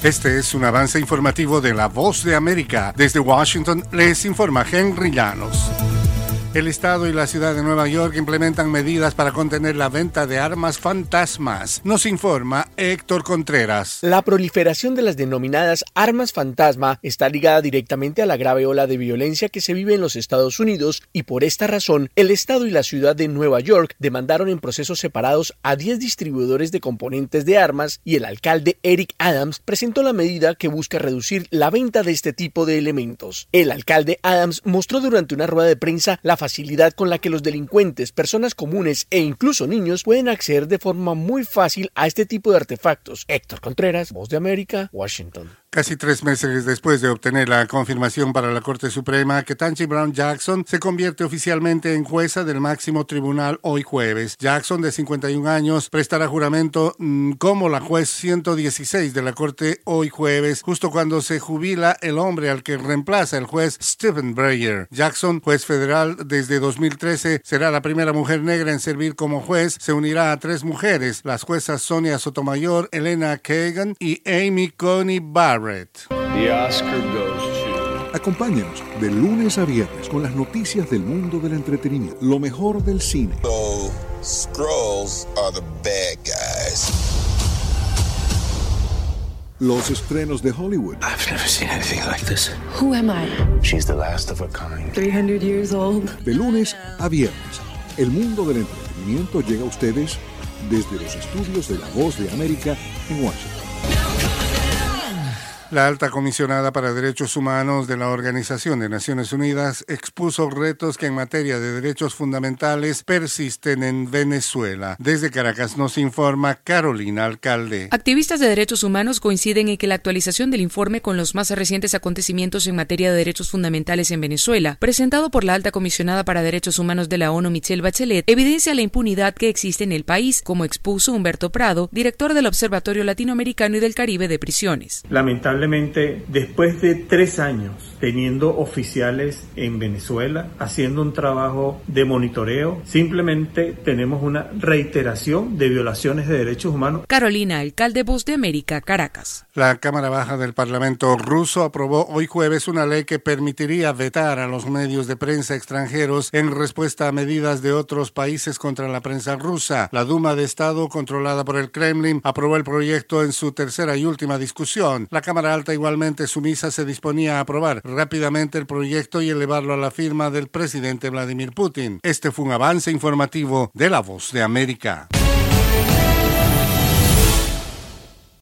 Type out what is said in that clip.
Este es un avance informativo de La Voz de América. Desde Washington les informa Henry Llanos. El Estado y la ciudad de Nueva York implementan medidas para contener la venta de armas fantasmas. Nos informa Héctor Contreras. La proliferación de las denominadas armas fantasma está ligada directamente a la grave ola de violencia que se vive en los Estados Unidos y por esta razón el Estado y la ciudad de Nueva York demandaron en procesos separados a 10 distribuidores de componentes de armas y el alcalde Eric Adams presentó la medida que busca reducir la venta de este tipo de elementos. El alcalde Adams mostró durante una rueda de prensa la facilidad con la que los delincuentes, personas comunes e incluso niños pueden acceder de forma muy fácil a este tipo de artefactos. Héctor Contreras, Voz de América, Washington. Casi 3 meses después de obtener la confirmación para la Corte Suprema, Ketanji Brown Jackson se convierte oficialmente en jueza del máximo tribunal hoy jueves. Jackson, de 51 años, prestará juramento como la juez 116 de la Corte hoy jueves, justo cuando se jubila el hombre al que reemplaza el juez Stephen Breyer. Jackson, juez federal desde 2013, será la primera mujer negra en servir como juez. Se unirá a 3 mujeres, las juezas Sonia Sotomayor, Elena Kagan y Amy Coney Barrett. The Oscar goes to... Acompáñanos de lunes a viernes con las noticias del mundo del entretenimiento, lo mejor del cine. So, Skrulls are the bad guys. Los estrenos de Hollywood. I've never seen anything like this. Who am I? She's the last of a kind. 300 years old. De lunes a viernes, el mundo del entretenimiento llega a ustedes desde los estudios de La Voz de América en Washington. La alta comisionada para derechos humanos de la Organización de Naciones Unidas expuso retos que en materia de derechos fundamentales persisten en Venezuela. Desde Caracas nos informa Carolina Alcalde. Activistas de derechos humanos coinciden en que la actualización del informe con los más recientes acontecimientos en materia de derechos fundamentales en Venezuela, presentado por la alta comisionada para derechos humanos de la ONU, Michelle Bachelet, evidencia la impunidad que existe en el país, como expuso Humberto Prado, director del Observatorio Latinoamericano y del Caribe de Prisiones. Lamentablemente, después de 3 años teniendo oficiales en Venezuela, haciendo un trabajo de monitoreo, simplemente tenemos una reiteración de violaciones de derechos humanos. Carolina Alcalde, Voz de América, Caracas. La Cámara Baja del Parlamento ruso aprobó hoy jueves una ley que permitiría vetar a los medios de prensa extranjeros en respuesta a medidas de otros países contra la prensa rusa. La Duma de Estado, controlada por el Kremlin, aprobó el proyecto en su tercera y última discusión. La Cámara Alta, igualmente sumisa, se disponía a aprobar rápidamente el proyecto y elevarlo a la firma del presidente Vladimir Putin. Este fue un avance informativo de La Voz de América.